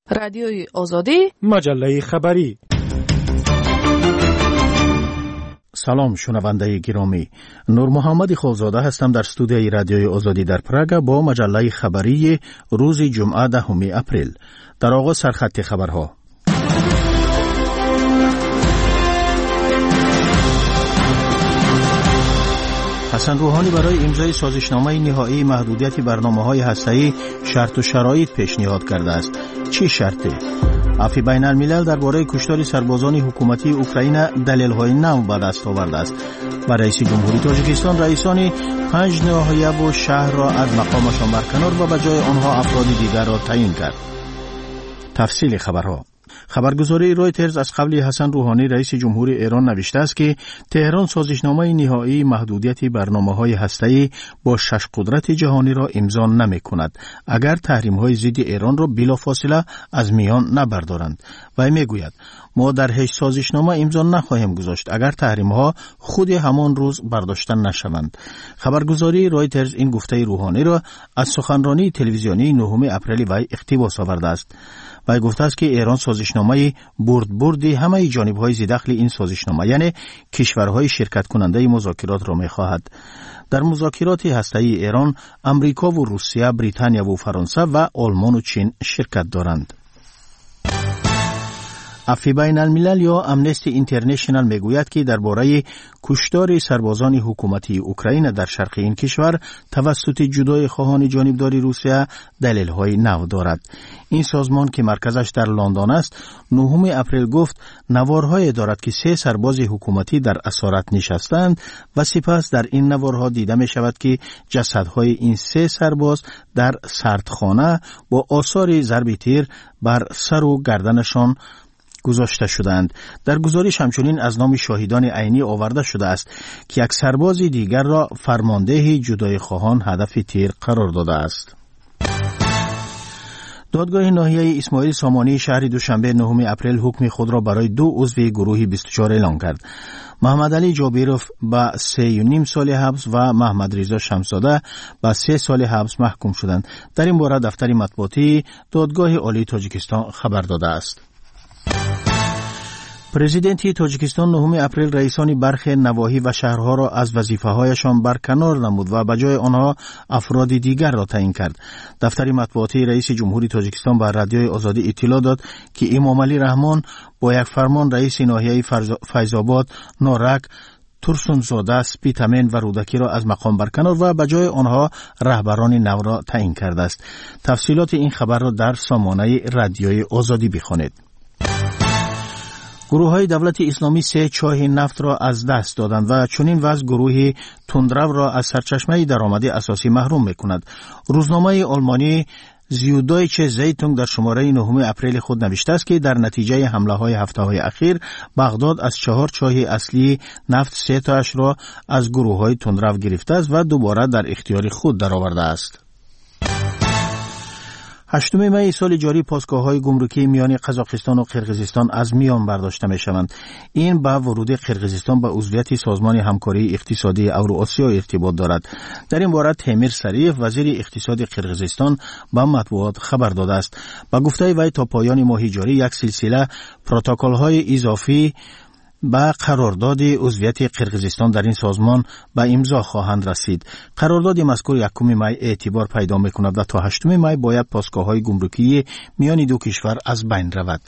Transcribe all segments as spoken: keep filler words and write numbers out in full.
رادیوی آزادی، مجله خبری. سلام شنونده گرامی، نور محمد خالزاده هستم در استودیوی رادیوی آزادی در پراگ با مجله خبری روز جمعه دهم اپریل. در آغاز سرخط خبرها. حسن روحانی برای امضای سازشنامه نهایی محدودیت برنامه‌های هسته‌ای شرط و شرایط پیشنهاد کرده است. چه شرطی؟ عفو بین الملل درباره کشتار سربازان حکومتی اوکراین دلیل‌های نو به دست آورده است. و رئیس جمهوری تاجیکستان رئیسان پنج ناحیه و شهر را از مقامشان برکنار و به جای آنها افراد دیگر را تعیین کرد. تفصیل خبرها. خبرگزاری رویترز از قبل حسن روحانی رئیس جمهوری ایران نوشته است که تهران سازشنامه نهایی محدودیت برنامه‌های هسته‌ای با شش قدرت جهانی را امضا نمی‌کند اگر تحریم‌های ضد ایران را بلافاصله از میان نبردارند. و میگوید ما در هیچ سازشنامه امضا نخواهیم گذاشت اگر تحریم‌ها خود همان روز برداشته نشوند. خبرگزاری رویترز این گفته روحانی را از سخنرانی تلویزیونی نهم اپریل وی اقتباس آورده است. وی گفته است که ایران سازشنامه برد بردی همه جانب‌های ذی‌دخل این سازشنامه یعنی کشورهای شرکت کننده مذاکرات را می‌خواهد. در مذاکرات هسته‌ای ایران امریکا و روسیه، بریتانیا و فرانسه و آلمان و چین شرکت دارند. عفو بین الملل یا امنستی اینترنشنال میگوید که درباره کشتار سربازان حکومتی اوکراین در شرق این کشور توسط جدای خواهان جانبداری روسیه دلیل‌های نو دارد. این سازمان که مرکزش در لندن است، نهم اپریل گفت نوارهای دارد که سه سرباز حکومتی در اسارت نشستند و سپس در این نوارها دیده می شود که جسدهای این سه سرباز در سردخانه با آثار ضرب تیر بر سر و گردنشان گذاشته شدند. در گزارش همچنین از نام شاهدان عینی آورده شده است که یک سرباز دیگر را فرمانده جدای خواهان هدف تیر قرار داده است. دادگاه ناحیه اسماعیل سامانی شهر دوشنبه نهم اپریل حکم خود را برای دو عضو گروه بیست و چهار اعلام کرد. محمد علی جابیروف به سه و نیم سال حبس و محمد رضا شمسزاده به سه سال حبس محکوم شدند. در این باره دفتر مطبوعاتی دادگاه عالی تاجیکستان خبر داده است. پرزیدنت تاجیکستان نهم اپریل رئیسان برخی نواحی و شهرها را از وظیفه‌هایشان برکنار نمود و به جای آنها افراد دیگر را تعیین کرد. دفتر مطبوعاتی رئیس جمهوری تاجیکستان به رادیوی آزادی اطلاع داد که امام علی رحمان با یک فرمان رئیس ناحیه فیض‌آباد، نارک، ترسونزاده، سپیتامن و رودکی را از مقام برکنار و به جای آنها رهبران نو را تعیین کرده است. تفصیلات این خبر را در سامانه رادیوی آزادی بخوانید. گروه های دولت اسلامی سه چاه نفت را از دست دادند و چنین وضع گروه تندرو را از سرچشمه درآمد اساسی محروم میکند. روزنامه آلمانی زیودایچه زیتونگ در شماره نهم اپریل خود نوشته است که در نتیجه حمله های هفته های اخیر بغداد از چهار چاه اصلی نفت سه تاش را از گروه های تندرو گرفته است و دوباره در اختیار خود درآورده است. هشتم می سال جاری پاسگاه‌های گمرکی میان قزاقستان و قرقیزستان از میان برداشته می‌شوند. این با ورود قرقیزستان به عضویت سازمان همکاری اقتصادی اوراسیا ارتباط دارد. در این باره تیمیر سریف وزیر اقتصاد قرقیزستان به مطبوعات خبر داده است. با گفته وی تا پایان ماه جاری یک سلسله پروتکل‌های اضافی با قرارداد عضویت قرقیزستان در این سازمان به امضا خواهند رسید. قرارداد مذکور یکم می اعتبار پیدا می‌کند و تا هشتم می باید پاسگاه‌های گمرکی میان دو کشور از بین رود.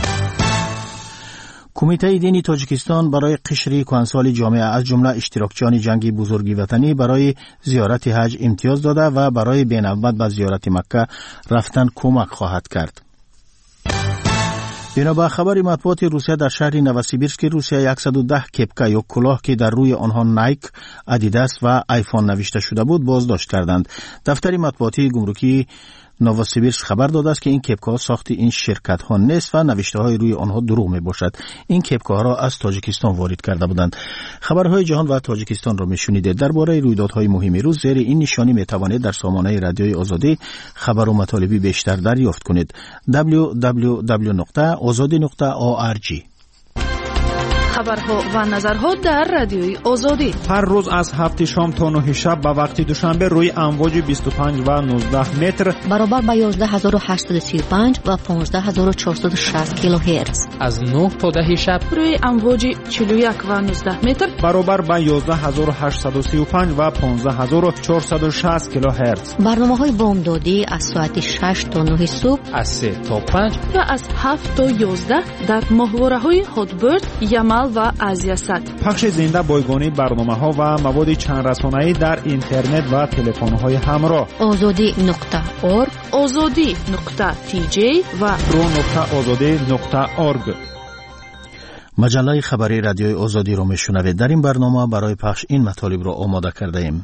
کمیته دینی تاجیکستان برای قشر کهنسال جامعه از جمله اشتراکچیان جنگ بزرگی وطنی برای زیارت حج امتیاز داده و برای بین‌الملل به زیارت مکه رفتن کمک خواهد کرد. بنا به خبر مطبوعات روسیه در شهر نوسیبیرسک روسیه صد و ده کپکا یا کلاه که در روی آنها نایک، ادیداس و آیفون نوشته شده بود بازداشت کردند. دفتر مطبوعاتی گمرکی نووسیبیرسک خبر داده است که این کپکاها ساخت این شرکت ها نیست و نوشته های روی آنها دروغ می باشد. این کپکاها را از تاجیکستان وارد کرده بودند. خبرهای جهان و تاجیکستان را می شنیدید. درباره رویدادهای مهم روز زیر این نشانی می توانید در سامانه رادیوی آزادی خبر و مطالبی بیشتر دریافت کنید. دبلیو دبلیو دبلیو نقطه آزادی نقطه او آر جی خبرها و نظرها در رادیوی آزادی. هر روز از هفت شام تا نه شب به وقت دوشنبه روی امواج بیست و پنج و نوزده متر برابر با یازده هزار و هشتصد و سی و پنج و پانزده هزار و چهارصد و شصت کیلوهرتز. از نه تا ده شب روی امواج چهل و یک و نوزده متر برابر با یازده هزار و هشتصد و سی و پنج و پانزده هزار و چهارصد و شصت کیلوهرتز. برنامه‌های بامدادی از ساعت شش تا نه صبح، از سه تا پنج و از هفت تا یازده در ماهواره‌های هاتبرد، یمل و آزیاسات. پخش زنده بایگانی برنامه‌ها و مواد چند رسانه‌ای در اینترنت و تلفن‌های همراه. آزادی نقطه اورگ، آزادی نقطه تی جی و رو نقطه آزادی نقطه اورگ. مجله خبری رادیوی آزادی رو میشنوید. در این برنامه برای پخش این مطالب رو آماده کرده ایم.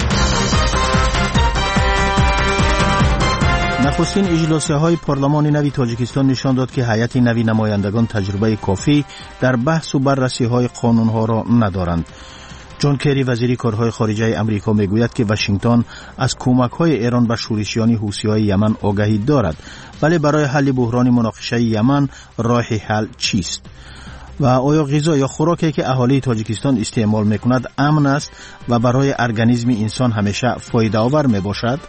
نخستین اجلاسیه‌های پارلمان نوی تاجیکستان نشان داد که هیئت نوی نمایندگان تجربه کافی در بحث و بررسی‌های قانون‌ها را ندارند. جان کری وزیر کارهای خارجه امریکا میگوید که واشنگتن از کمک‌های ایران به شورشیان حوثی‌های یمن آگاهی دارد، ولی برای حل بحران مناقشه یمن راه حل چیست؟ و آیا غذا یا خوراکی که اهالی تاجیکستان استعمال می‌کند امن است و برای ارگانیسم انسان همیشه فایده آور میباشد؟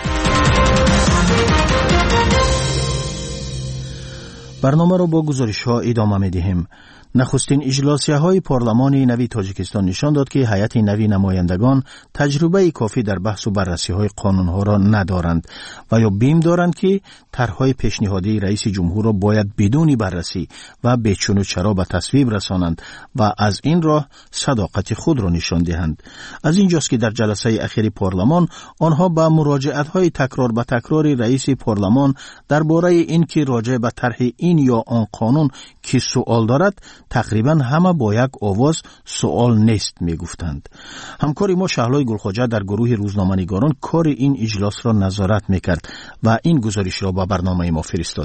برنامه را با گزارش ها ادامه می دهیم. نخستین اجلاسیه های پارلمان نوی تاجیکستان نشان داد که هیئت نوی نمایندگان تجربه کافی در بحث و بررسی های قانون ها را ندارند و یا بیم دارند که طرحهای پیشنهادی رئیس جمهور را باید بدون بررسی و بچون و چرا به تصویب رسانند و از این راه صداقت خود را نشان دهند. از اینجاست که در جلسه اخیر پارلمان آنها با مراجعت های تکرار به تکرار رئیس پارلمان درباره اینکه راجع به طرح این یا آن قانون که سوال دارد تقریبا همه با یک آواز سوال نیست می گفتند. همکاری ما شهلای گلخواجه در گروه روزنامه‌نگاران کار این اجلاس را نظارت می کرد و این گزارش را با برنامه ما فرستاد.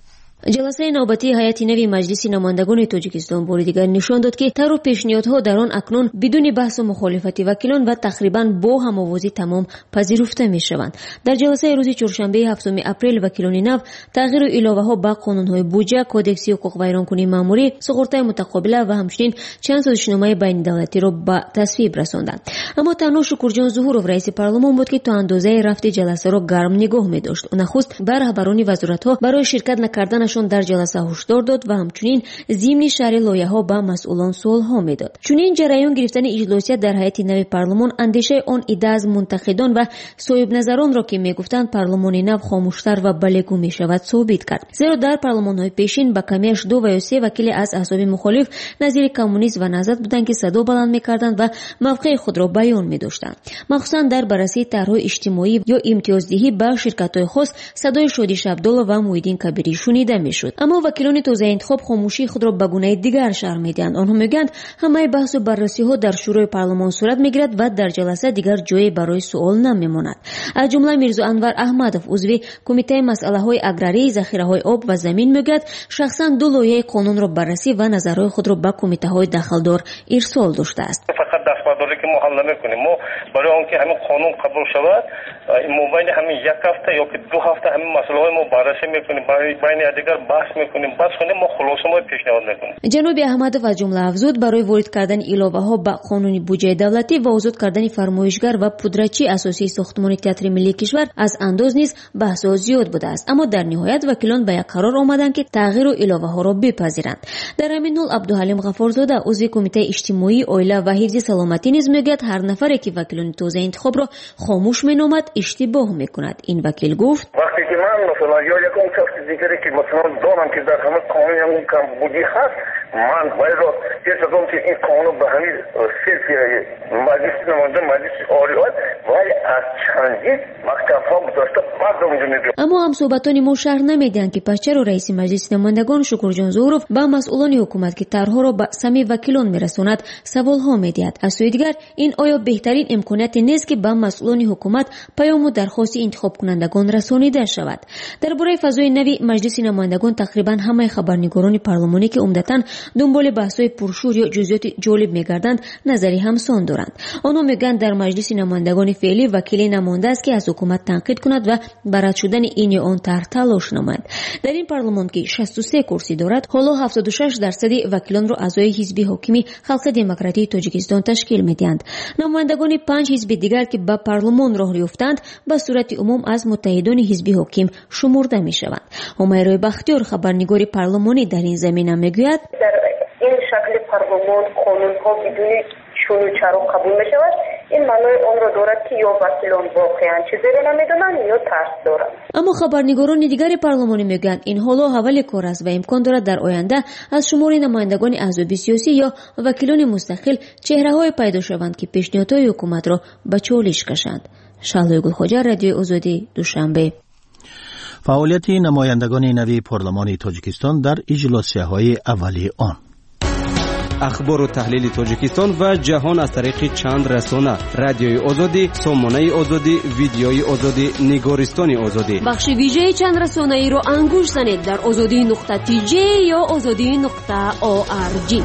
جلسه نوبتی هیئت نوی مجلس نمایندگان تاجیکستان بار دیگر نشان داد که طرح و پیشنهادها در آن اکنون بدون بحث و مخالفت وکیلان و تقریبا با هم‌آوازی تمام پذیرفته می‌شوند. در جلسه روز چهارشنبه هفتم اپریل وکیلان نو تغییر و علاوه‌ها به قانون‌های بودجه، کودکس حقوق ویرانکنی مأموری، سقوط متقابله و همچنین چند سازشنامه بین‌الدولتی را به تصویب رساندند. اما تنها شکرجان ظهورов رئیس پارلمان بود که تا اندازه رفت جلسه را گرم نگاه می‌داشت. نخست بر رهبران وزارت‌ها برای شرکت نکردن در جلسه هشدار داد و همچنین ضمن شرح لایحه‌ها به مسئولان سوال‌ها می‌داد. چنین جریان گرفتن اجلاسیت در هیئت نوی پارلمان اندیشه آن ایده از منتقدان و صاحب نظران را که می‌گفتند پارلمان نو خاموشتر و بلگو می‌شود ثابت کرد. زیرا در پارلمان‌های پیشین با کمیش دو و یا سه وکیل از احزاب مخالف نظیر کمونیست و نهضت بودند که صدا بلند می‌کردند و موقع خود را بیان می‌داشتند. مخصوصاً در بررسی طرح‌های اجتماعی یا امتیازدهی به شرکت‌های خاص صدای شادی شبدال و محیدین کبیری شنیده می‌شد. اما وکیلان تازه انتخاب خاموشی خود را به گونه دیگر شرح می‌دهند. آنها میگویند همه بحث و بررسی‌ها در شورای پارلمان صورت می‌گیرد و در جلسه دیگر جایی برای سوال نمی‌ماند. از جمله میرزا انور احمدов عضو کمیته مسائل‌های اگراری، ذخیره‌های آب و زمین میگوید شخصاً دو لایحه قانون را بررسی و نظرهای خود را به کمیته‌های داخلدار ارسال داشته است. فقط دستبرداری که ما حل نمی‌کنیم، ما برای آنکه همین قانون قبول شود این موبایل همین یک هفته یا که دو هفته همین مسائل ما بررسی می‌کنیم، برای بین دیگر بحث می‌کنیم، بعد خودمون ما خلاصه ما پیشنهاد می‌کنیم. جناب احمدов از جمله افزود برای وارد کردن علاوه‌ها به قانون بودجه دولتی و آزاد کردن فرمایشگر و پودرچی اساسی ساختمان تئاتر ملی کشور از انداز نیز بحث‌ها زیاد بوده است، اما در نهایت وکیلان به یک قرار آمدند که تغییر و علاوه‌ها را بپذیرند. در همین حال عبدالحلیم غفارزاده عضو کمیته اجتماعی، عائله و حفظ سلامتی نیز میگوید هر نفری که وکیلان تازه انتخاب را خاموش مینامد اشتباه میکند. این وکیل گفت وقتی که من مثلا یا یکم شخص دیگری که مثلا دارم که در همه قانون هم کم بودی هست، من باید را یه چیزم که این قانون به همین صرف مجلس نماینده مجلس عالیات ولی از چندین مکتب ها گذاشته بعد اونجا میگم. اما هم صحبتان ما شرح نمیدهند که پس چرا رئیس مجلس نمایندگان شکرجان ظهورov با مسئولان حکومت که طرحها را به سمع وکیلان میرساند سوال ها میدهد. از سوی دیگر این آیا بهترین امکانیت نیست که به مسئولان حکومت پیام و درخواست انتخاب کنندگان رسانیده شود؟ درباره فضای نوی مجلس نمایندگان تقریبا همه خبرنگاران پارلمانی که عمدتاً دنبال بحث‌های پرشور یا جزئیات جالب می‌گردند نظری همسان دارند. آنها میگن در مجلس نمایندگان فعلی وکیلی نمانده است که از حکومت تنقید کند و بر رد شدن این یا آن طرح تلاش نماید. در این پارلمان که شصت و سه کرسی دارد، حالا هفتاد و شش درصد وکیلان را اعضای حزب حاکم خلق دموکراتیک تاجیکستان تشکیل می‌دهند. نمایندگان پنج حزب دیگر که به پارلمان راه یافتند به صورت عموم از متحدان حزب حاکم شمرده می‌شوند. همیرا بختیار خبرنگار پارلمانی در این زمینه میگوید در این شکل پارلمان قانون‌ها بدون چون و چرا قبول می‌شود. این معنای آن را دارد که یا وکیلان واقعاً چیزی را نمی‌دانند یا ترس دارند. اما خبرنگاران دیگر پارلمانی میگویند این حالا اول کار است و امکان دارد در آینده از شمار نمایندگان احزاب سیاسی یا وکیلان مستقل چهره‌های پیدا شوند که پیشنهادهای حکومت را به چالش کشند. شعله گلخوجه، رادیو آزادی، دوشنبه. فعالیت نمایندگان نوی پارلمان تاجیکستان در اجلاسیه‌های اولیه آن. اخبار و تحلیل تاجیکستان و جهان از طریق چند رسانه: رادیوی آزادی، سامانه آزادی، ویدیوی آزادی، نگارستان آزادی. بخش ویژه چند رسانه ای را انگوش زنید در آزادی نقطه تی جی یا آزادی نقطه او آر جی.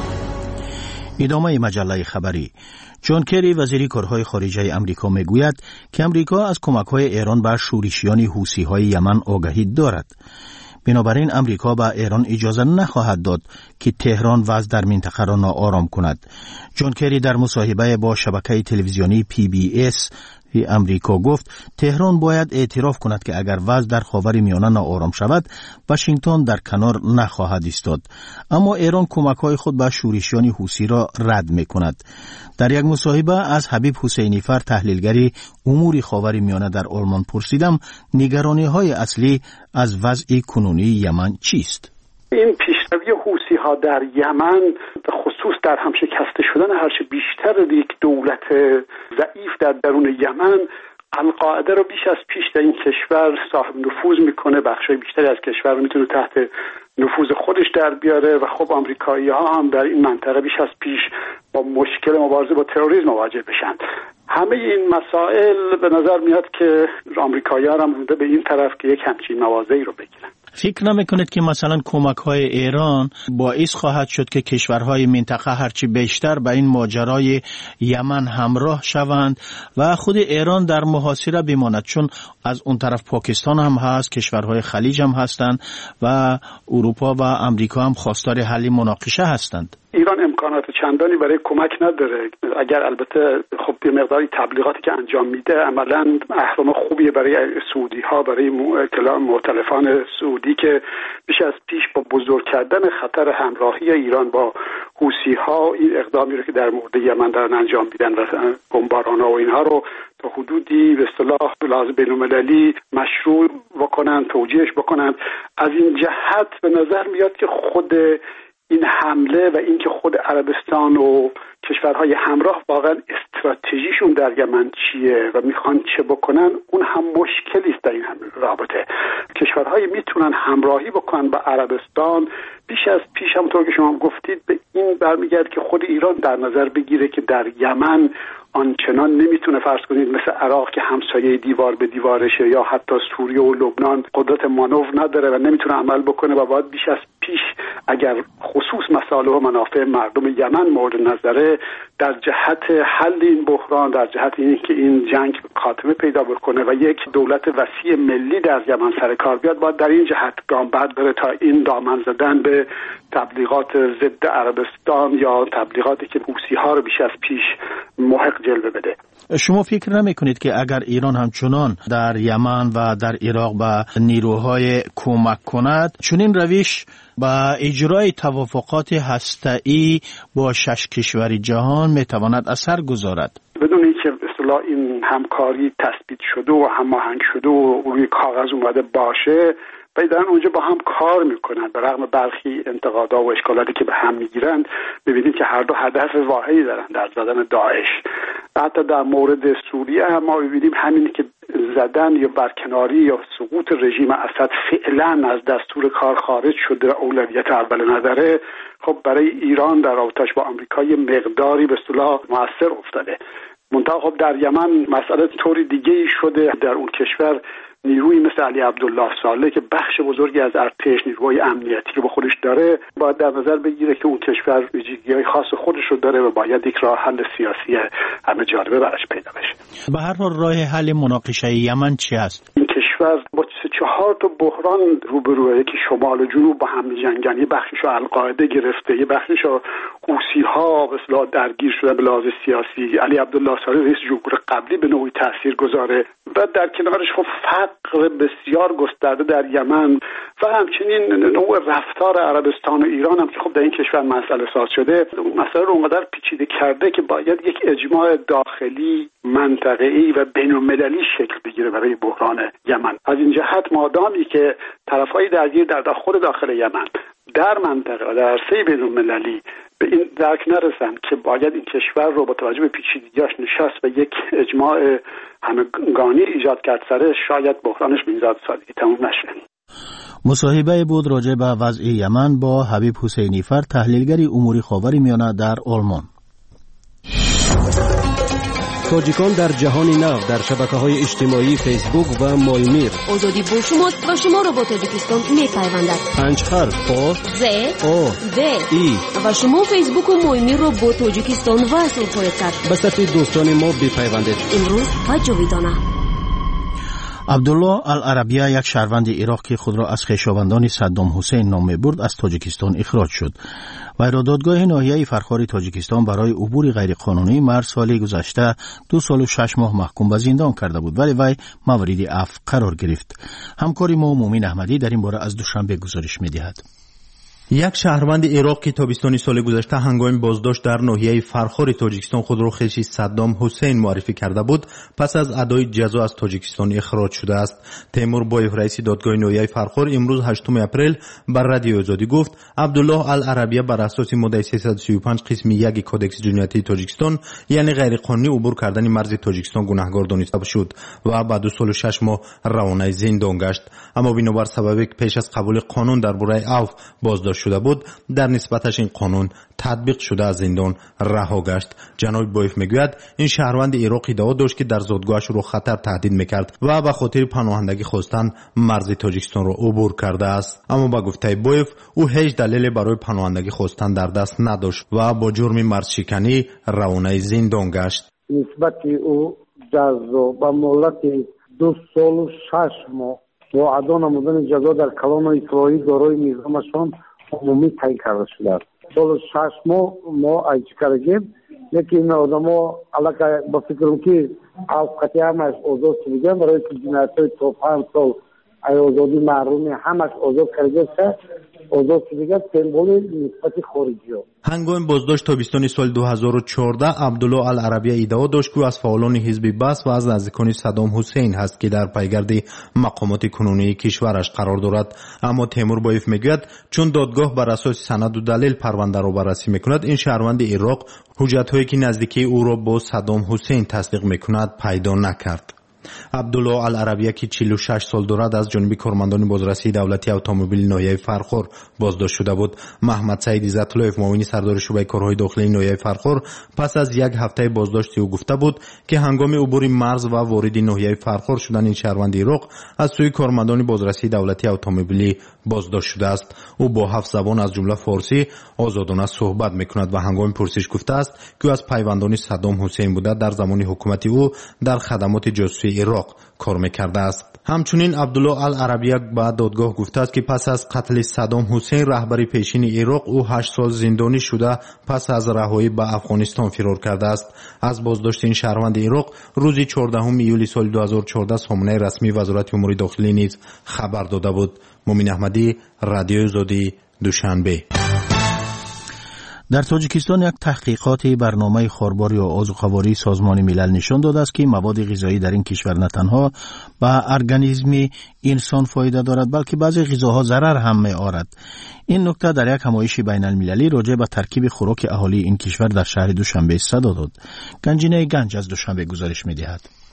ادامه مجله خبری. جان کری وزیر کارهای خارجه امریکا میگوید که امریکا از کمک‌های ایران به شورشیان حوثی‌های یمن آگاهی دارد. بنابراین امریکا به ایران اجازه نخواهد داد که تهران وضع در منطقه را ناآرام کند. جان کری در مصاحبه با شبکه تلویزیونی پی بی اس امریکا گفت تهران باید اعتراف کند که اگر وضع در خاورمیانه ناآرام شود واشنگتن در کنار نخواهد ایستاد. اما ایران کمک‌های خود به شورشیان حوثی را رد می‌کند. در یک مصاحبه از حبیب حسینیفر تحلیلگری امور خاورمیانه در آلمان پرسیدم نگرانی‌های اصلی از وضع کنونی یمن چیست؟ این پیشروی حوثی‌ها در یمن به خصوص در هم شکسته شدن هرچه بیشتر یک دولت ضعیف در درون یمن القاعده رو بیش از پیش در این کشور صاحب نفوذ میکنه. بخشای بیشتری از کشور رو میتونه تحت نفوذ خودش در بیاره و خب آمریکایی‌ها هم در این منطقه بیش از پیش با مشکل مبارزه با تروریسم مواجه بشن. همه این مسائل به نظر میاد که آمریکایی‌ها هم به این طرف که یک همچین مواضعی رو بگیرن. فکر نمی‌کنید که مثلا کمک‌های ایران باعث خواهد شد که کشورهای منطقه هرچی بیشتر به این ماجرای یمن همراه شوند و خود ایران در محاصره بماند، چون از اون طرف پاکستان هم هست، کشورهای خلیج هم هستند و اروپا و امریکا هم خواستار حل مناقشه هستند. ایران امکانات چندانی برای کمک نداره. اگر البته خب به مقداری تبلیغاتی که انجام میده عملاً اهرم خوبیه برای سعودی ها، برای مؤتلفان سعودی که بیش از پیش با بزرگ کردن خطر همراهی ایران با حوثی ها این اقدامی رو که در مورد یمن دارن انجام میدن و بمباران ها و اینها رو تا حدودی به اصطلاح لازم بین‌المللی مشروع بکنن، توجیهش بکنن. از این جهت به نظر میاد که خود این حمله و اینکه خود عربستان و کشورهای همراه واقعا استراتژیشون در یمن چیه و میخوان چه بکنن اون هم مشکلی است در این هم رابطه. کشورهایی میتونن همراهی بکنن با عربستان. بیش از پیش همونطور که شما گفتید به این برمیگرد که خود ایران در نظر بگیره که در یمن آنچنان نمیتونه فرض کنید مثل عراق که همسایه دیوار به دیوارشه یا حتی سوریه و لبنان قدرت مانور نداره و نمیتونه عمل بکنه و باید بیش از پیش اگر خصوص مصالح و منافع مردم یمن مورد نظره در جهت حل این بحران، در جهت اینکه این جنگ خاتمه پیدا بکنه و یک دولت وسیع ملی در یمن سر کار بیاد، باید در این جهت گام برداره تا این دامن زدن به تبلیغات ضد عربستان یا تبلیغاتی که حوثی‌ها رو بیش از پیش محق جلوه بده. شما فکر نمی کنید که اگر ایران همچنان در یمن و در عراق به نیروهای کمک کند، چنین روش با اجرای توافقات هسته‌ای با شش کشور جهان میتواند اثر گذارد؟ بدون اینکه به اصطلاح این همکاری تثبیت شده و هماهنگ شده و روی کاغذ اومده باشه، دارن اونجا با هم کار میکنن. به رغم برخی انتقادها و اشکالاتی که به هم میگیرند، ببینید که هر دو هدف واحدی دارن در زدن داعش. حتی در مورد سوریه هم ما ببینیم همین که زدن یا برکناری یا سقوط رژیم اسد فعلا از دستور کار خارج شده اولویت اول نظره، خب برای ایران در رابطش با آمریکا یه مقداری به اصطلاح مؤثر افتاده. منتها خب در یمن مسئله طوری دیگه ای شده. در اون کشور نیروی مثل علی عبدالله صالح که بخش بزرگی از ارتش نیروی امنیتی رو با خودش داره، باید در نظر بگیره که اون کشور ویژگی‌های خاص خودش رو داره و باید یک راه حل سیاسی همه جانبه براش پیدا بشه. به هر حال راه حل مناقشه یمن چی است؟ این کشور با سه چهار تا بحران روبروه، یکی شمال و جنوب با هم جنگن، یه بخششو القاعده گرفته، یه بخششو حوثی‌ها به اصطلاح درگیر شده به لحاظ سیاسی. علی عبدالله صالح رئیس جمهور قبلی به نوعی تاثیرگذاره و در کنارش خب فقر بسیار گسترده در یمن و همچنین نوع رفتار عربستان و ایران هم که خب در این کشور مسئله ساز شده. مسئله رو اونقدر پیچیده کرده که باید یک اجماع داخلی منطقه‌ای و بین‌المللی شکل بگیره برای بحران یمن. از این جهت مادامی که طرفای درگیر در خود داخل یمن در منطقه و در عرصه بین‌المللی به این درک نرسن که باید این کشور رو با توجه به پیچیدگی‌اش نشست و یک اجماع همگانی ایجاد کرد سرش، شاید بحرانش به این سادگی تموم نشه. مصاحبه بود راجع به وضع یمن با حبیب حسینی فر، تحلیلگر امور خاورمیانه در آلمان. تاجیکان در جهان نو در شبکه‌های اجتماعی فیسبوک و مایمیر. آزادی با شماست و شما را با تاجیکستان می‌پیوندد. پنج حرف آ ز آ د ای و شما فیسبوک و مایمیر را با تاجیکستان وصل خواهید کرد. به صفحه دوستان ما بپیوندید. امروز و جاویدانه. عبدالله العربیه، یک شهروند عراق که خود را از خویشاوندان صدام حسین نام می‌برد، از تاجیکستان اخراج شد. وی را دادگاه ناحیه فرخار تاجیکستان برای عبور غیرقانونی مرد سال گذشته دو سال و شش ماه محکوم به زندان کرده بود، ولی وی مورد عفو قرار گرفت. همکاری ما مومین احمدی در این باره از دوشنبه گزارش می‌دهد. یک شهروند عراق که تابستان سال گذشته هنگام بازداشت در ناحیه فرخار تاجیکستان خود را خویش صدام حسین معرفی کرده بود، پس از ادای جزا از تاجیکستان اخراج شده است. تیمور بایف رئیس دادگاه ناحیه فرخار امروز هشتم اپریل بر رادیو آزادی گفت عبدالله العربیه بر اساس ماده سیصد و سی و پنج قسم یک کودکس جنایتی تاجیکستان یعنی غیرقانونی عبور کردن مرز تاجیکستان گناهکار دانسته شد و بعد دو سال و شش ماه روانه زندان گشت. اما بنابر سببی که پیش از قبول قانون درباره عفو بازداشت شده بود، در نسبتش این قانون تطبیق شده از زندان رها گشت. جناب بایف میگوید این شهروند عراقی ادعا داشت که در زادگاهش رو خطر تهدید میکرد و به خاطر پناهندگی خواستن مرز تاجیکستان رو عبور کرده است. اما با گفته بایف او هیچ دلیلی برای پناهندگی خواستن در دست نداشت و با جرم مرز شکنی روانه زندان گشت. نسبت او جزا با مهلت دو سال و شش ماه با ادا نمودن جزا در کلان اطلاعی دارای نظامشان عمومی تعیین کرده شده است. سال شش ماه ما ایچ کردیم، یکی این آدم ها علاقه با فکرم که اوقاتی همش آزاد شدیم برای که جنایت های تا پنج سال ای آزادی محرومی همش آزاد کرده است. آزاد شدگی سمبول نسبت خارجی ها. هنگام بازداشت تابستان سال دو هزار و چهارده عبدالله العربیه ادعا داشت که از فعالان حزب بث و از نزدیکان صدام حسین هست که در پیگرد مقامات کنونی کشورش قرار دارد. اما تیمور بایف میگوید چون دادگاه بر اساس سند و دلیل پرونده را بررسی میکند، این شهروند عراق حجت‌هایی که نزدیکی او را با صدام حسین تصدیق میکند پیدا نکرد. عبدالله العربیه که چهل و شش سال دارد از جانب کارمندان بازرسی دولتی اتومبیل ناحیه فرخار بازداشت شده بود. محمد سعید عزت‌الله معاون سردار شعبه کارهای داخلی ناحیه فرخار پس از یک هفته بازداشت او گفته بود که هنگام عبور مرز و وارد ناحیه فرخار شدن این شهروند عراق از سوی کارمندان بازرسی دولتی اتومبیلی بازداشت شده است. او با هفت زبان از جمله فارسی آزادانه صحبت میکند و هنگام پرسش گفته است که از پیوندان صدام حسین بوده در زمان حکومت او در خدمات جاسوسی عراق کار میکرده است. همچنین عبدالله العربیه با دادگاه گفته است که پس از قتل صدام حسین رهبر پیشین عراق او هشت سال زندانی شده پس از رهایی به افغانستان فرار کرده است. از بازداشت این شهروند عراق روز چهاردهم ایولی سال دو هزار و چهارده سامانه رسمی وزارت امور داخلی نیز خبر داده بود. مومین احمدی، رادیو آزادی، دوشنبه. در تاجیکستان یک تحقیقات برنامه خارباری و آذوقه‌واری سازمان ملل نشان داده است که مواد غذایی در این کشور نه تنها به ارگانیسم انسان فایده دارد بلکه بعضی غذاها ضرر هم می‌آورد. این نکته در یک همایش بین المللی راجع به ترکیب خوراک اهالی این کشور در شهر دوشنبه صدا داد. گنجینه گنج از دوشنبه گزارش می‌دهد.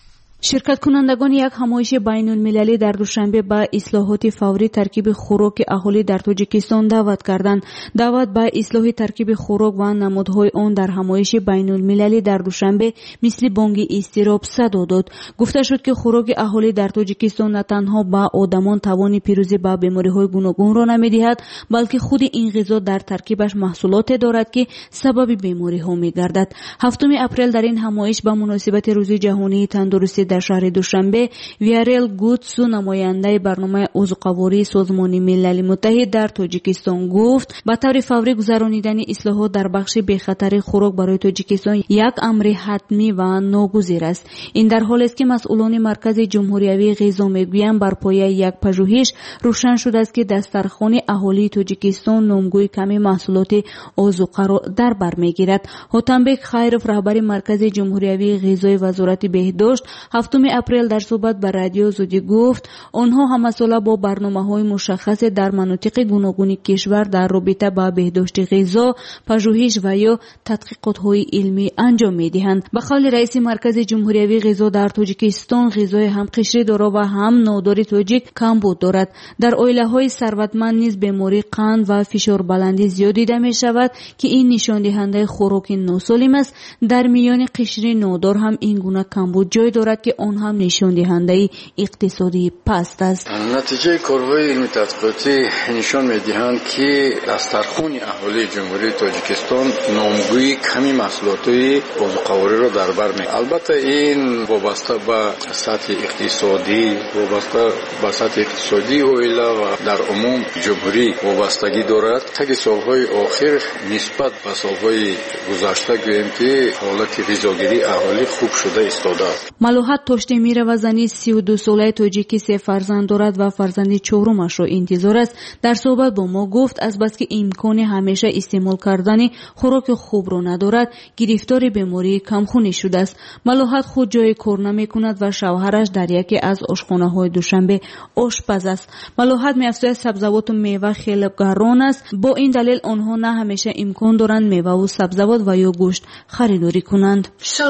شرکت کنندگان یک همایش بین المللی در دوشنبه به اصلاحات فوری ترکیب خوراک اهالی در تاجیکستان دعوت کردند. دعوت به اصلاح ترکیب خوراک و نمودهای آن در همایش بین المللی در دوشنبه مثل بانگ اضطراب صدا داد. گفته شد که خوراک اهالی در تاجیکستان نه تنها به آدمان توان پیروزی با بیماری‌های گوناگون را نمی‌دهد، بلکه خود این غذا در ترکیبش محصولات دارد که سبب بیماری‌ها می‌گردد. هفتم اپریل در این همایش به مناسبت روز جهانی تندرستی در شهر دوشنبه، ویارل گوتسو نماینده برنامه عضوقواری سازمان ملل متحد در تاجیکستان گفت به طور فوری گذرانیدن اصلاحات در بخش بخطر خوراک برای تاجیکستان یک امر حتمی و ناگزیر است. این در حالی است که مسئولان مرکز جمهوری غذا میگویند بر پایه یک پژوهش روشن شده است که دسترخوان اهالی تاجیکستان نامگوی کمی محصولات عضوقه را در بر میگیرد. هوتنبک خیرف رهبر مرکز جمهوری غذای وزارت بهداشت هفتم اپریل در صحبت با رادیو زودی گفت آنها همساله با برنامه‌های مشخص در مناطق گوناگون کشور در رابطه با بهداشت غذا پژوهش و یا تحقیقات‌های علمی انجام می‌دهند. به قول رئیس مرکز جمهوری غذا در تاجیکستان غذای هم قشری دارا و هم نادار تاجیک کمبود دارد. در عائله‌های ثروتمند نیز بیماری قند و فشار بلندی زیاد دیده می‌شود که این نشان دهنده خوراک ناسالم است. در میان قشری نادار هم این گونه کمبود جای دارد که آن هم نشان دهنده اقتصادی پست است. نتیجه کارهای علمی تحقیقاتی نشان می‌دهند که دسترخوان اهالی جمهوری تاجیکستان نامگوی کمی محصولات عضوقواری را در بر می‌گیرد. البته این وابسته به سطح اقتصادی وابسته به سطح اقتصادی عائله و در عموم جمهوری وابستگی دارد. تا سالهای آخر نسبت به سالهای گذشته گوییم که حالت غذاگیری اهالی خوب شده ایستاده است. ملوحت توشتمیر و زنی سی و دو ساله تاجیکی سه فرزند دارد و فرزند چهارمش را انتظار است. در صحبت با ما گفت از بس که امکان همیشه استعمال کردن خوراک خوب را ندارد، گرفتار بیماری کمخونی شده است. ملوحت خود جای کار نمی‌کند و شوهرش در یکی از آشخانه‌های دوشنبه آشپز است. ملوحت می‌افزاید سبزیجات و میوه خیلی گران است. با این دلیل آنها نه همیشه امکان دارند میوه و سبزیجات و یا گوشت خریداری کنند.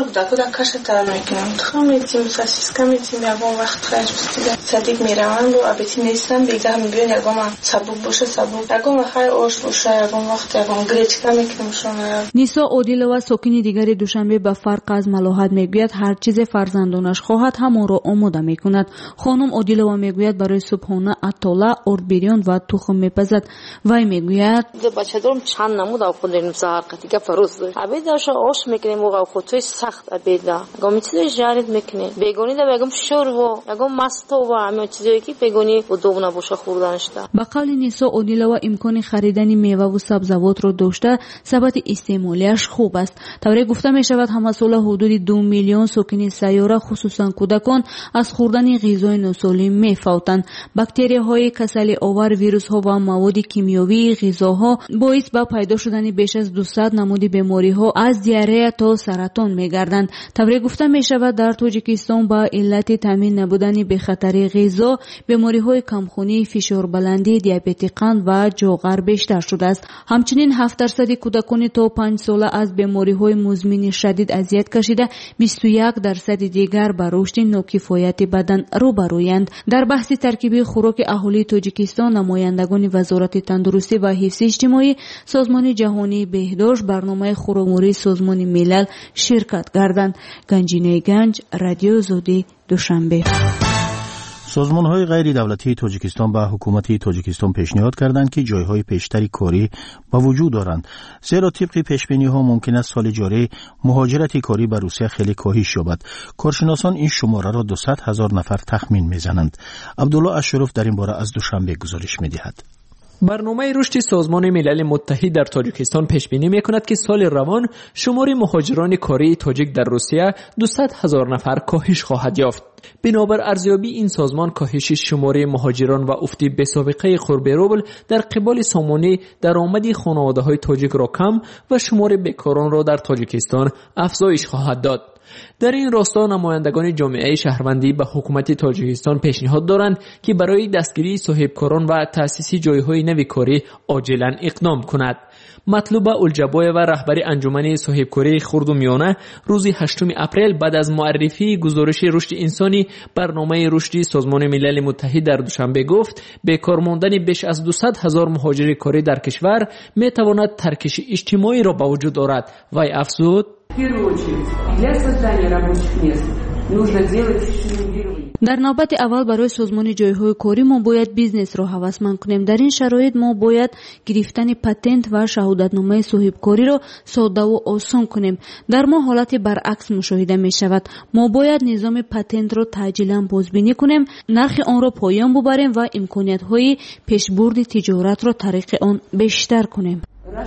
میتیم ساسیسکا میتیم یکم وقت خرج بستید صدیق میروند و ابیتی نیستن بیگه هم میگن یکم سبوک باشه سبوک یکم خیر آش باشه یکم وقت یکم گریچکا میکنیم شما. نیسا عادلова ساکن دیگری دوشنبه به فرق از ملوحت میگوید هر چیز فرزندانش خواهد همون را آماده میکند. خانم عادلова میگوید برای صبحانه اتولا، ارد بریان و تخم میپزد. وی میگوید بچه‌دارم چند نمود آخوندیم سحر قطیگه فروز داریم. ابیداش آش میکنیم و آخوتوی سخت ابیدا. گامی چیزی جارید میکنه. بیگونی دا بگم شوروا، بگم مستو و همه چیزایی که بیگونی و دوم نباشه خوردنش دا. با قول نیسا عادلова امکان خریدن میوه و سبزیجات را داشته، ثبات استعمالیش خوب است. طوری گفته می شود همه سال حدود دو میلیون ساکن سیاره خصوصا کودکان از خوردن غذای ناسالم میفوتند. باکتریاهای کسل آور، ویروس ها و مواد کیمیاوی غذاها باعث به پیدا شدن بیش از دویست نمود بیماری ها از دیاره تا سرطان میگردند. طوری گفته می شود در تاجیکستان با علت تامین نبودن به خطر غذا بیماری‌های کمخونی، فشار بلندی، دیابت قند و جاغر بیشتر شده است. همچنین هفت درصد کودکان تا پنج ساله از بیماری‌های مزمن شدید اذیت کشیده، بیست و یک درصد دیگر با رشد ناکفایت بدن روبرویند. در بحث ترکیبی خوراک اهالی تاجیکستان نمایندگان وزارت تندرستی و حفظ اجتماعی، سازمان جهانی بهداشت، برنامه خوراک‌موری سازمان ملل شرکت کردند. گنجینه گنج، رادیو زودی، دوشنبه. سازمان‌های غیر دولتی تاجیکستان به حکومت تاجیکستان پیشنهاد کردند که جایهای پیشتری کاری با وجود دارند، زیرا طبق پیشبینی‌ها ممکن است سال جاری مهاجرت کاری به روسیه خیلی کاهش یابد. کارشناسان این شماره را دویست هزار نفر تخمین می‌زنند. عبدالله اشرف در این باره از دوشنبه گزارش می‌دهد. برنامه رشد سازمان ملل متحد در تاجیکستان پیش بینی می‌کند که سال روان شمار مهاجران کاری تاجیک در روسیه دویست هزار نفر کاهش خواهد یافت. بنابر ارزیابی این سازمان کاهش شمار مهاجران و افت به سابقه قرب روبل در قبال سامانه درآمد خانواده‌های تاجیک را کم و شمار بیکاران را در تاجیکستان افزایش خواهد داد. در این راستا نمایندگان جامعه شهروندی به حکومت تاجیکستان پیشنهاد دارند که برای دستگیری صاحبکاران و تأسیس جایهای نوی کاری عاجلا اقدام کند. مطلوب الجبای و رهبری انجمن صاحبکاری خرد و میانه روز هشتم اپریل بعد از معرفی گزارش رشد انسانی برنامه رشد سازمان ملل متحد در دوشنبه گفت بیکار ماندن بیش از دویست هزار مهاجر کاری در کشور می تواند ترکش اجتماعی را به وجود آورد. وی افزود: در نوبت اول برای سازمان جایهای کاری ما باید بیزنس را هوسمند کنیم. در این شرایط ما باید گرفتن پتنت و شهادتنامه صاحبکاری را ساده و آسان کنیم. در ما حالت برعکس مشاهده می شود. ما باید نظام پتنت را تعجیلا بازبینی کنیم، نرخ آن را پایان ببریم و امکانیت های پیشبرد تجارت را طریق آن بیشتر کنیم.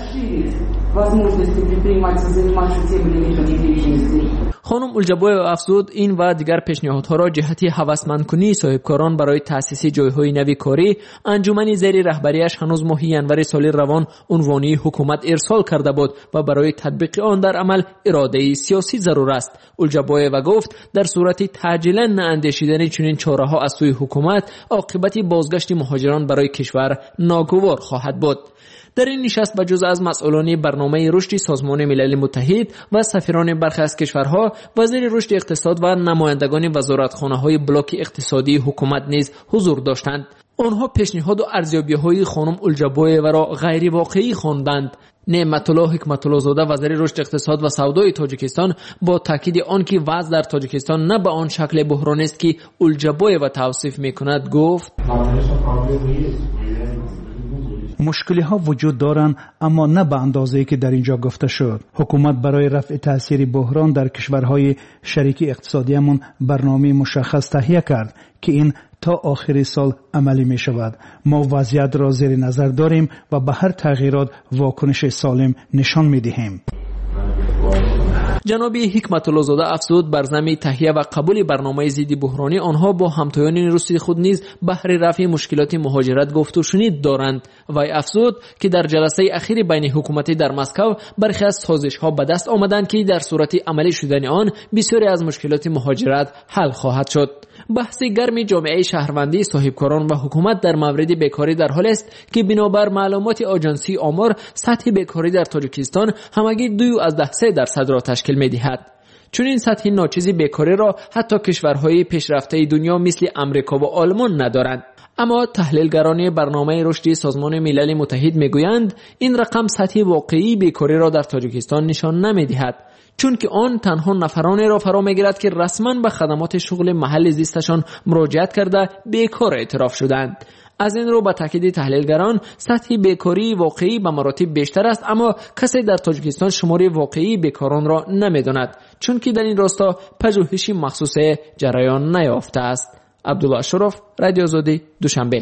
خانم الجبای افزود این و دیگر پیشنهادها را جهتی هوسمند کنی صاحبکاران برای تأسیس جایهای نوی کاری انجمن زیر رهبریش هنوز ماه ینور سال روان عنوانی حکومت ارسال کرده بود و برای تطبیق آن در عمل اراده سیاسی ضرور است. الجبای و گفت در صورت تعجیلا نااندیشیدن چنین چاره‌ها از سوی حکومت عاقبت بازگشت مهاجران برای کشور ناگوار خواهد بود. در این نشست بجز از مسئولان برنامه رشد سازمان ملل متحد و سفیران برخی از کشورها، وزیر رشد اقتصاد و نمایندگان وزارتخانه‌های بلاک اقتصادی حکومت نیز حضور داشتند. آنها پیشنهاد و ارزیابی‌های خانم الجبای را غیر واقعی خواندند. نعمت الله حکمت الله زاده وزیر رشد اقتصاد و سودای تاجیکستان با تاکید آنکه وضع در تاجیکستان نه به آن شکل بحرانی است که الجبای و توصیف می‌کند گفت: مشکلی ها وجود دارند اما نه به اندازه‌ای که در اینجا گفته شد. حکومت برای رفع تاثیر بحران در کشورهای شریک اقتصادیمون برنامه مشخص تهیه کرد که این تا آخر سال عملی می شود. ما وضعیت را زیر نظر داریم و به هر تغییرات واکنش سالم نشان می دهیم. جناب حکمت الله زاده افزود بر ضمن تهیه و قبول برنامه ضد بحرانی آنها با همتایان روسی خود نیز بهر رفع مشکلات مهاجرت گفت و شنید دارند. وی افزود که در جلسه اخیر بین حکومتی در مسکو برخی از سازش‌ها به دست آمدند که در صورت عملی شدن آن بسیاری از مشکلات مهاجرت حل خواهد شد. بحث گرم جامعه شهروندی، صاحبکاران و حکومت در مورد بیکاری در حال است که بنابر معلومات آژانسی آمار سطح بیکاری در تاجیکستان همگی دو از ده سه درصد را تشکیل می‌دهد. چون این سطح ناچیز بیکاری را حتی کشورهای پیشرفته دنیا مثل امریکا و آلمان ندارند. اما تحلیلگران برنامه رشد سازمان ملل متحد میگویند این رقم سطح واقعی بیکاری را در تاجیکستان نشان نمی‌دهد، چون که آن تنها نفرانی را فرا میگیرد که رسما به خدمات شغل محل زیستشان مراجعت کرده بیکار اعتراف شدند. از این رو با تاکید تحلیلگران سطح بیکاری واقعی به مراتب بیشتر است، اما کسی در تاجیکستان شماره واقعی بیکاران را نمیداند، چون که در این راستا پژوهشی مخصوص جریان نیافته است. عبدالله اشرف، رادیو آزادی، دوشنبه.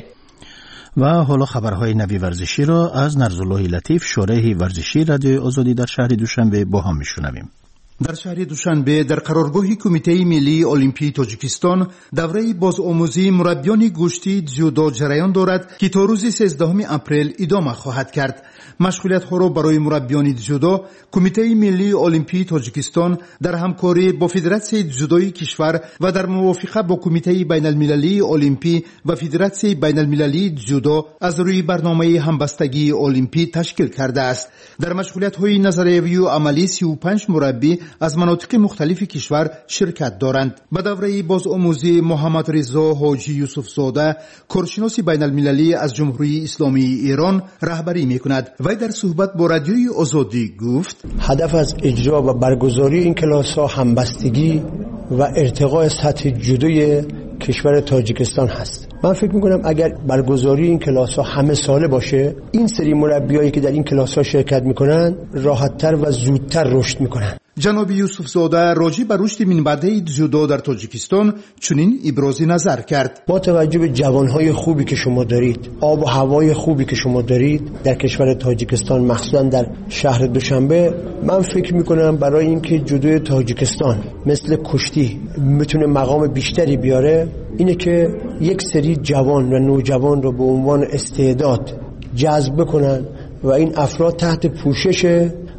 و حالا خبرهای نوی ورزشی را از نرزالله لطیف، شورای ورزشی رادیو آزادی در شهر دوشنبه با هم میشنویم. در شهر دوشنبه در قرارگاه کمیته ملی المپی تاجیکستان دوره بازآموزی مربیان گشتی جودو جریان دارد که تا روز سیزدهم اپریل ادامه خواهد کرد. مشغولیت‌ها را برای مربیان جودو کمیته ملی المپی تاجیکستان در همکاری با فدراسیون جودوی کشور و در موافقه با کمیته بین المللی المپی و فدراسیون بین المللی جودو از روی برنامه همبستگی المپی تشکیل کرده است. در مشغولیت‌های نظریه‌ای و عملی سی و پنج مربی از مناطق مختلف کشور شرکت دارند. به دوره بازآموزی محمد رضا حاجی یوسف زاده، کارشناس بین المللی از جمهوری اسلامی ایران رهبری می‌کند. وی در صحبت با رادیوی آزادی گفت: هدف از اجرا و برگزاری این کلاس‌ها همبستگی و ارتقاء سطح جودوی کشور تاجیکستان هست. من فکر می‌کنم اگر برگزاری این کلاس‌ها همه ساله باشه، این سری مربیایی که در این کلاس‌ها شرکت می‌کنن راحت‌تر و زودتر رشد می‌کنن. جناب یوسف زاده راجع به رشد منبع‌های جودو در تاجیکستان چنین ابراز نظر کرد: با توجه به جوانهای خوبی که شما دارید، آب و هوای خوبی که شما دارید در کشور تاجیکستان، مخصوصا در شهر دوشنبه، من فکر میکنم برای اینکه جودوی تاجیکستان مثل کشتی میتونه مقام بیشتری بیاره، اینه که یک سری جوان و نوجوان رو به عنوان استعداد جذب کنن و این افراد تحت پوشش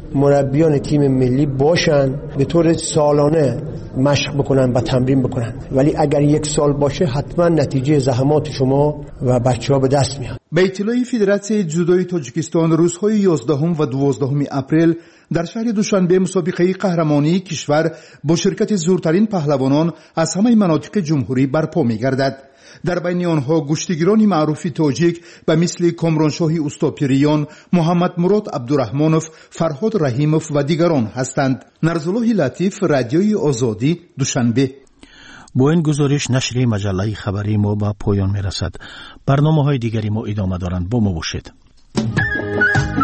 مربیان تیم ملی باشن، به طور سالانه مشق بکنن و تمرین بکنن، ولی اگر یک سال باشه حتما نتیجه زحمات شما و بچه‌ها به دست میاد. به اطلاع فدراسیون جودوی تاجیکستان روزهای یازدهم و دوازدهم اپریل در شهر دوشنبه مسابقه قهرمانی کشور با شرکت زورترین پهلوانان از همه مناطق جمهوری برپا می‌گردد. در بین آنها گشتیگیران معروف تاجیک به مثل کامرانشاه اوستاپیریان، محمد مراد عبدالرحمانوف، فرهاد رحیموف و دیگران هستند. نرزالله لطیف، رادیوی آزادی، دوشنبه. با این گزارش نشر مجله خبری ما به پایان میرسد. برنامه‌های دیگری ما ادامه دارند. با ما باشید.